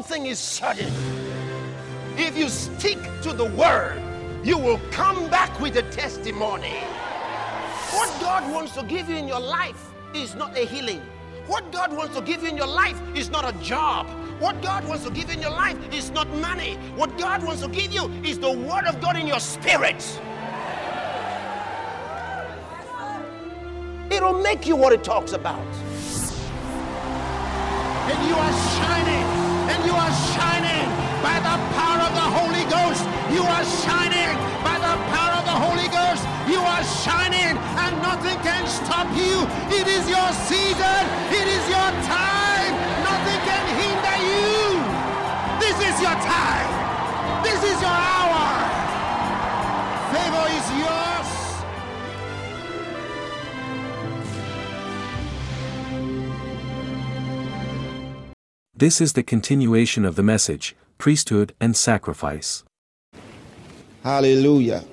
something is sudden. If you stick to the word, you will come back with a testimony. What God wants to give you in your life is not a healing. What God wants to give you in your life is not a job. What God wants to give you in your life is not money. What God wants to give you is the word of God in your spirit. It'll make you what it talks about. And you are shining. And you are shining by the power of the Holy Ghost. You are shining by the power of the Holy Ghost. You are shining and nothing can stop you. It is your season. It is your time. Nothing can hinder you. This is your time. This is your hour. Favor is yours. This is the continuation of the message, Priesthood and Sacrifice. Hallelujah.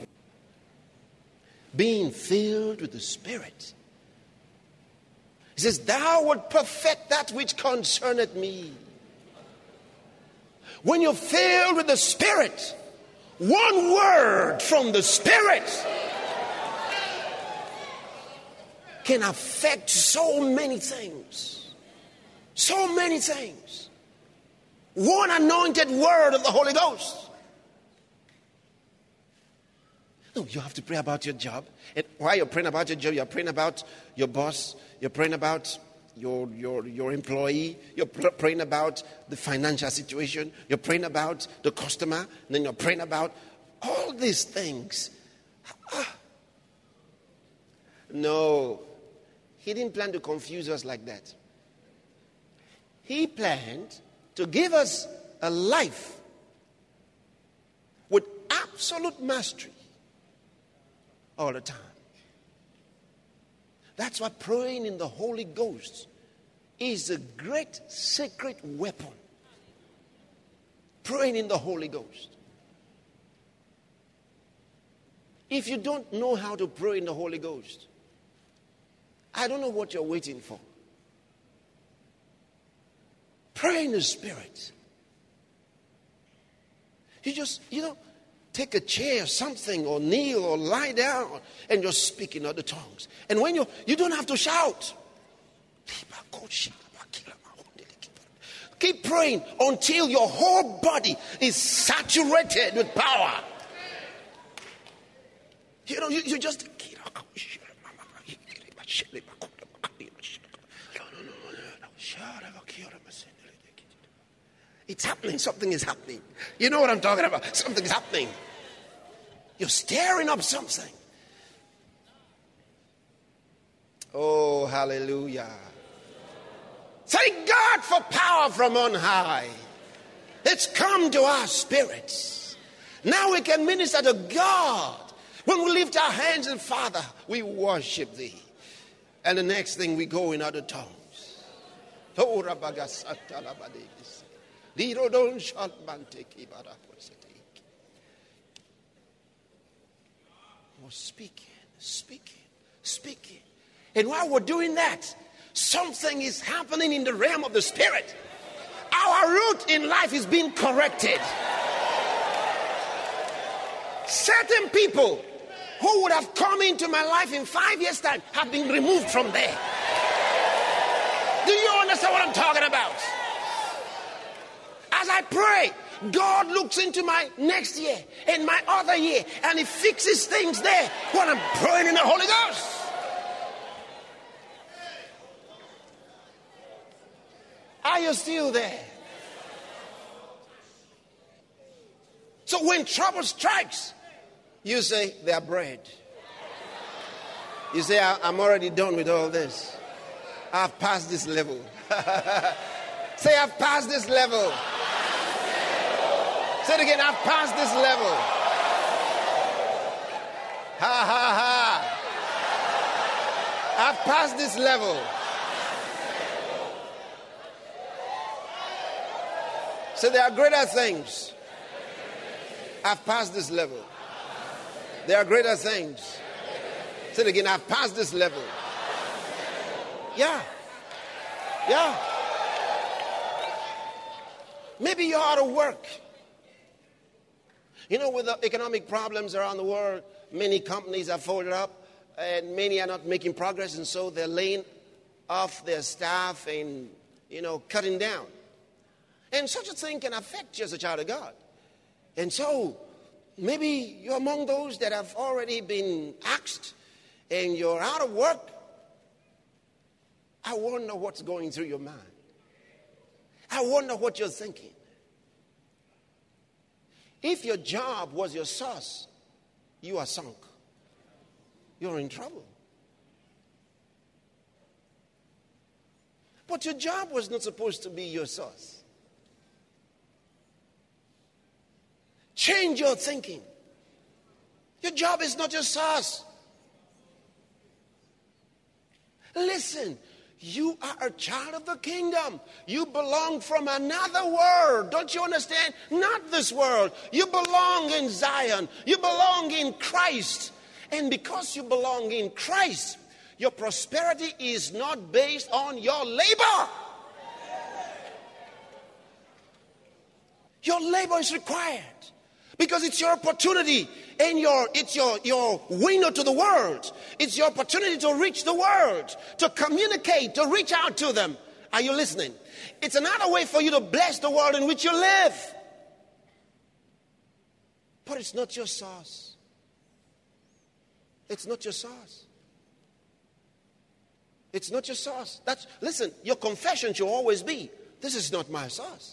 Being filled with the Spirit. He says, thou wilt perfect that which concerneth me. When you're filled with the Spirit, one word from the Spirit can affect so many things. So many things. One anointed word of the Holy Ghost. No, you have to pray about your job. And while you're praying about your job, you're praying about your boss. You're praying about your employee. You're praying about the financial situation. You're praying about the customer. And then you're praying about all these things. No, he didn't plan to confuse us like that. He planned to give us a life with absolute mastery all the time. That's why praying in the Holy Ghost is a great sacred weapon. Praying in the Holy Ghost. If you don't know how to pray in the Holy Ghost, I don't know what you're waiting for. Pray in the Spirit. You just, take a chair or something, or kneel or lie down, and you're speaking other tongues. And when you don't have to shout. Keep praying until your whole body is saturated with power. You just... It's happening. Something is happening. You know what I'm talking about. Something is happening. You're stirring up something. Oh, hallelujah. Thank God for power from on high. It's come to our spirits. Now we can minister to God. When we lift our hands and Father, we worship thee. And the next thing we go in other tongues. Oh, speaking. And while we're doing that, something is happening in the realm of the Spirit. Our route in life is being corrected. Certain people who would have come into my life in 5 years' time have been removed from there. Do you understand what I'm talking about? As I pray, God looks into my next year and my other year, and he fixes things there when I'm praying in the Holy Ghost. Are you still there? So when trouble strikes, you say, they are bread. You say, I'm already done with all this. I've passed this level. Say, I've passed this level. Say it again, I've passed this level. Ha, ha, ha. I've passed this level. So there are greater things. I've passed this level. There are greater things. Say it again, I've passed this level. Yeah. Maybe you're out of work. You know, with the economic problems around the world, many companies are folded up and many are not making progress, and so they're laying off their staff and, cutting down. And such a thing can affect you as a child of God. And so maybe you're among those that have already been axed and you're out of work. I wonder what's going through your mind. I wonder what you're thinking. If your job was your source, you are sunk. You're in trouble. But your job was not supposed to be your source. Change your thinking. Your job is not your source. Listen, you are a child of the kingdom. You belong from another world. Don't you understand? Not this world. You belong in Zion. You belong in Christ. And because you belong in Christ, your prosperity is not based on your labor. Your labor is required because it's your opportunity and it's your window to the world. It's your opportunity to reach the world, to communicate, to reach out to them. Are you listening? It's another way for you to bless the world in which you live. But it's not your source. It's not your source. It's not your source. Listen, your confession should always be, this is not my source.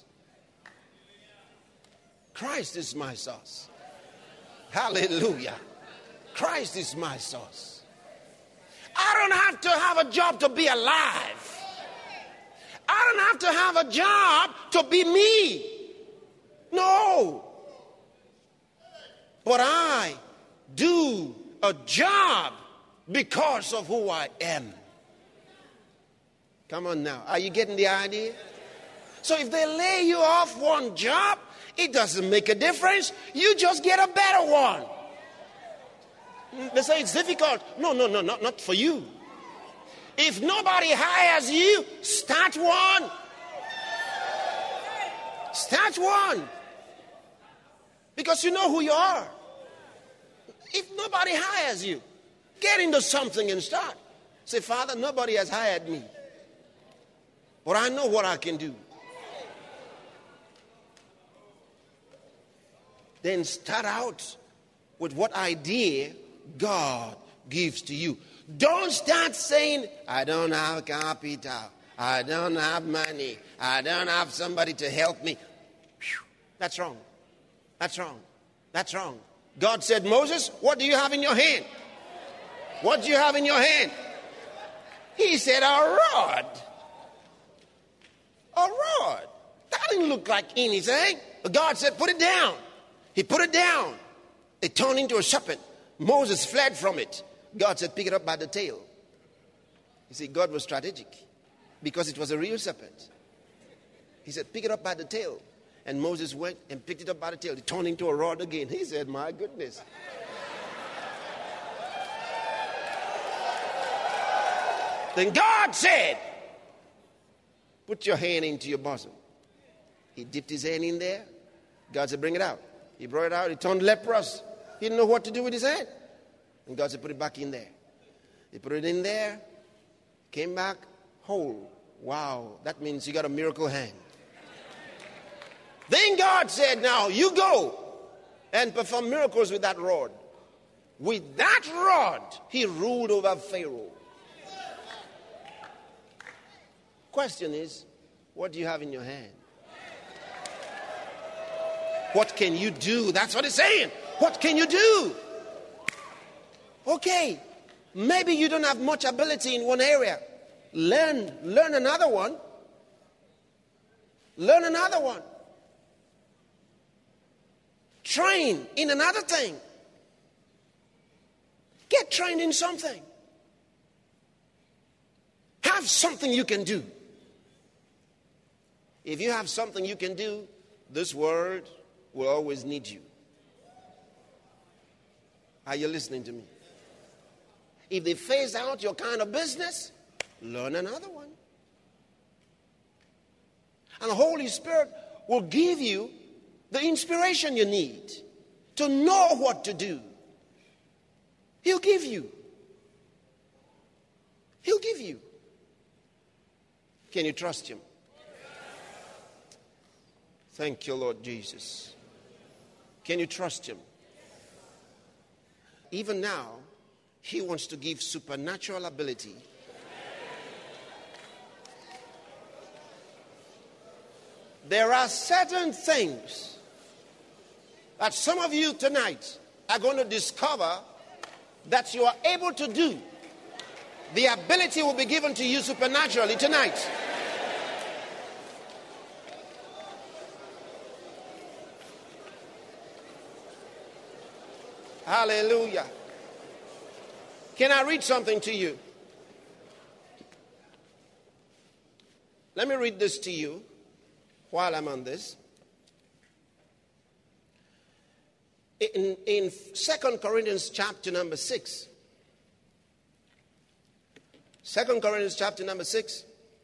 Christ is my source. Hallelujah. Christ is my source. I don't have to have a job to be alive. I don't have to have a job to be me. No. But I do a job because of who I am. Come on now. Are you getting the idea? So if they lay you off one job, it doesn't make a difference. You just get a better one. They say it's difficult. No, not for you. If nobody hires you, start one. Start one. Because you know who you are. If nobody hires you, get into something and start. Say, Father, nobody has hired me. But I know what I can do. Then start out with what idea God gives to you. Don't start saying, I don't have capital. I don't have money. I don't have somebody to help me. That's wrong. That's wrong. That's wrong. God said, Moses, what do you have in your hand? What do you have in your hand? He said, a rod. A rod. That didn't look like anything. But God said, put it down. He put it down. It turned into a serpent. Moses fled from it. God said, pick it up by the tail. You see, God was strategic because it was a real serpent. He said, pick it up by the tail. And Moses went and picked it up by the tail. It turned into a rod again. He said, my goodness. Then God said, put your hand into your bosom. He dipped his hand in there. God said, bring it out. He brought it out. He turned leprous. He didn't know what to do with his hand. And God said, put it back in there. He put it in there. Came back whole. Wow. That means you got a miracle hand. Then God said, now you go and perform miracles with that rod. With that rod, he ruled over Pharaoh. Question is, what do you have in your hand? What can you do? That's what it's saying. What can you do? Okay, maybe you don't have much ability in one area. Learn another one. Learn another one. Train in another thing. Get trained in something. Have something you can do. If you have something you can do, this world will always need you. Are you listening to me? If they phase out your kind of business, learn another one. And the Holy Spirit will give you the inspiration you need to know what to do. He'll give you. He'll give you. Can you trust him? Thank you, Lord Jesus. Can you trust him? Even now, he wants to give supernatural ability. There are certain things that some of you tonight are going to discover that you are able to do. The ability will be given to you supernaturally tonight. Hallelujah. Can I read something to you? Let me read this to you while I'm on this. In 2 Corinthians chapter number 6. 2 Corinthians chapter number 6.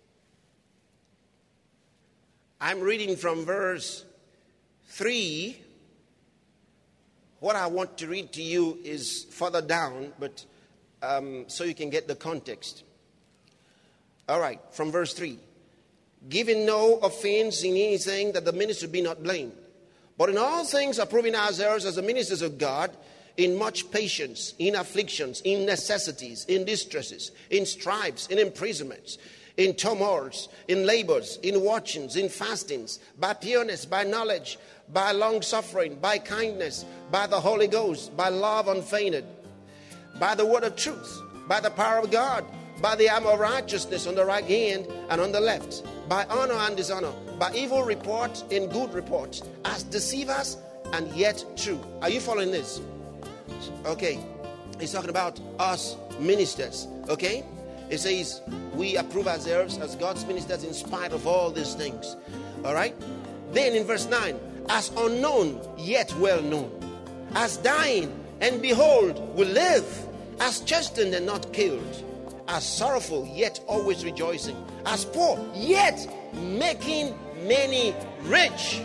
I'm reading from verse 3. What I want to read to you is further down, but so you can get the context. All right, from verse 3. Giving no offense in anything, that the minister be not blamed, but in all things approving ourselves as the ministers of God, in much patience, in afflictions, in necessities, in distresses, in stripes, in imprisonments, in tumults, in labors, in watchings, in fastings, by pureness, by knowledge, by long suffering, by kindness, by the Holy Ghost, by love unfeigned, by the word of truth, by the power of God, by the armor of righteousness on the right hand and on the left, by honor and dishonor, by evil report and good report, as deceivers and yet true. Are you following this? Okay. He's talking about us ministers. Okay. It says we approve ourselves as God's ministers in spite of all these things. All right. Then in verse 9, as unknown yet well known, as dying and behold we live, as chastened and not killed, as sorrowful yet always rejoicing, as poor yet making many rich,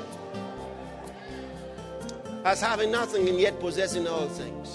as having nothing and yet possessing all things.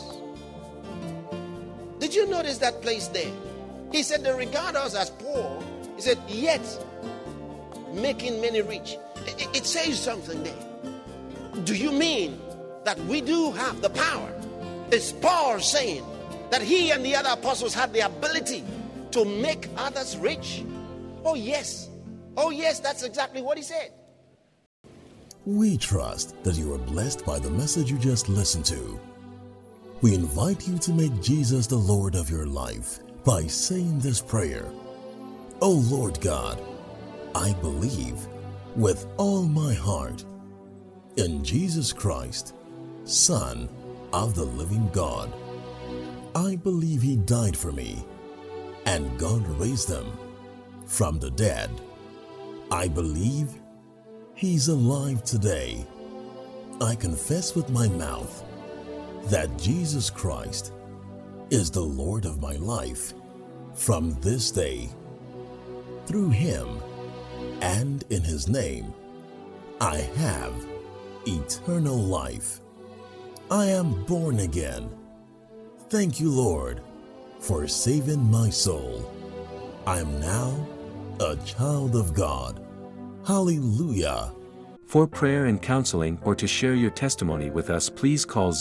Did you notice that place there? He said they regard us as poor. He said yet making many rich. It says something there. Do you mean that we do have the power? Is Paul saying that he and the other apostles had the ability to make others rich? Oh yes. Oh yes, that's exactly what he said. We trust that you are blessed by the message you just listened to. We invite you to make Jesus the Lord of your life by saying this prayer. Oh Lord God, I believe with all my heart in Jesus Christ, Son of the living God. I believe he died for me and God raised him from the dead. I believe he's alive today. I confess with my mouth that Jesus Christ is the Lord of my life from this day. Through him and in his name, I have eternal life. I am born again. Thank you, Lord, for saving my soul. I am now a child of God. Hallelujah. For prayer and counseling or to share your testimony with us, please call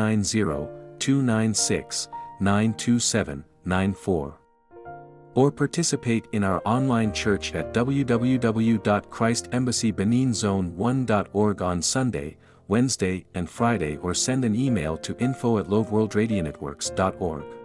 090-296-92794. Or participate in our online church at www.christembassybeninzone1.org on Sunday, Wednesday, and Friday, or send an email to info@loveworldradionetworks.org.